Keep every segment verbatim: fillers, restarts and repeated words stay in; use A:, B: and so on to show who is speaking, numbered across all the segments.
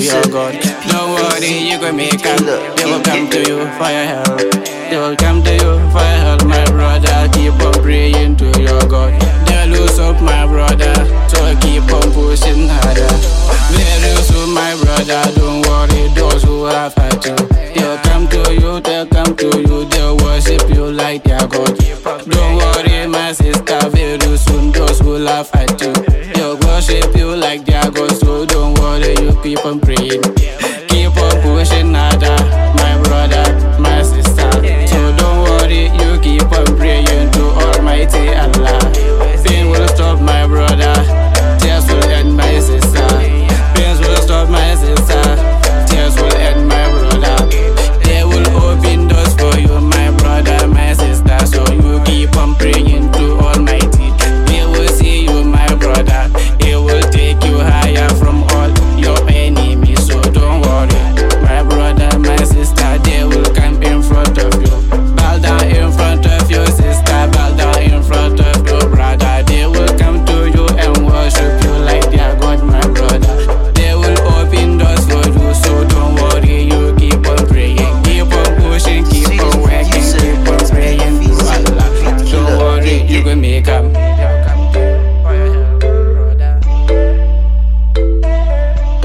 A: your God. Don't worry, you gon' make it. They will come to you for your help. They will come to you for your help, my brother. Keep on praying to your God. They'll lose up, my brother, so keep on pushing harder. Very soon, my brother, don't worry, those who have had you, they'll come to you, they'll come to you, they'll worship you like their God. Don't worry, my sister, very soon, those who laugh at you, they'll worship you like their God. So don't worry, you keep on praying, keep on pushing harder, my brother, my sister. So don't worry, you keep on praying to Almighty Allah. Pain will stop, my brother, tears will end, my sister. Pains will stop, my sister, tears will end, my brother. They will open doors for you, my brother, my sister. So you keep on praying to Almighty. He will see you, my brother. He will take you higher from all your enemies. So don't worry, my brother, my sister. They will come in front of you, bow down in front of your sister, bow down in front of your brother. They will come to you and worship you like their God, my brother. They will open doors for you. So don't worry, you keep on praying, keep on pushing, keep on working, keep on praying to Allah. Don't worry, you gon' make up.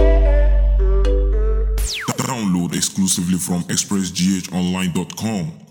B: Download exclusively from express g h online dot com.